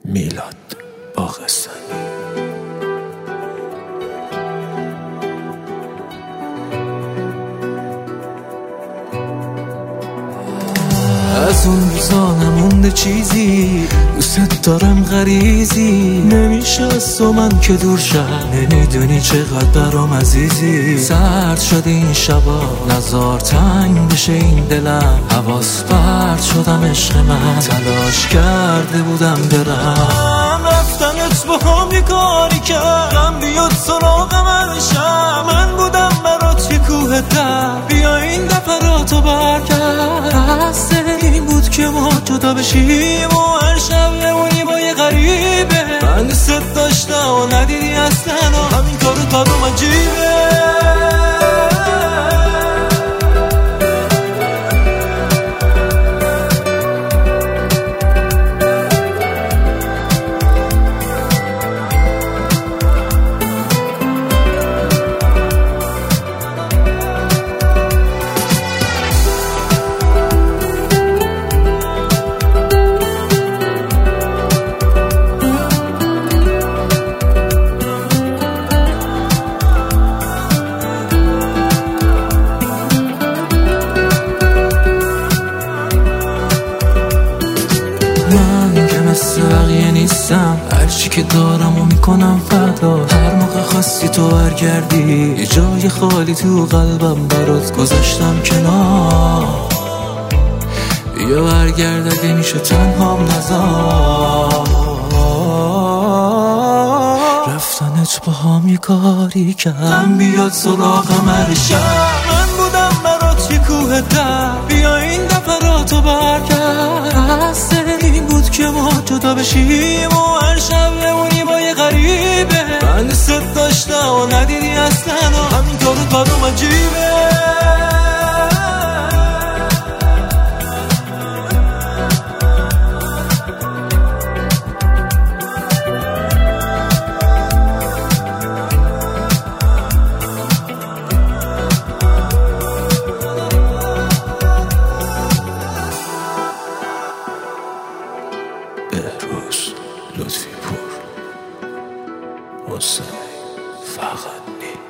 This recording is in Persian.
میلاد باغستانی. از اون روزا نمونده چیزی، دوست دارم غریزی، نمیشه از تو من که دور شم، نمیدونی چقدر برام عزیزی. سرد شد این شبا، نزار تنگ بشه این دلم، حواس پرت شدم عشق من، تلاش کرده بودم برم، رفتنت با هم یه کاری کردم بیاد سراغم هرشم، من بودم برات یه کوه در، بیا این دفعه را تو برگرد، این بود که ما جدا بشیم و هر شب بمونی با یه غریبه، من دوست داشتم و ندیدی اصلا و همین کارت برام عجیبه. من که مثل بقیه نیستم، هرچی که دارم و میکنم فدا، هر موقع خواستی تو برگردی یه جای خالی تو قلبم برات گذاشتم کنار، بیا برگرد اگه میشه تنهام نذار، رفتنت با هم یه کاری کردم بیاد سراغم هر شب، من بودم برات یه کوه در، بیا این دفعه را تو برگرد، این بود که ما جدا بشیم و هر شب بمونی با یه غریبه، من دوست داشتم و ندیدی اصلا و همین کارت برام عجیبه. بهروز لطفی پور، حسین فقط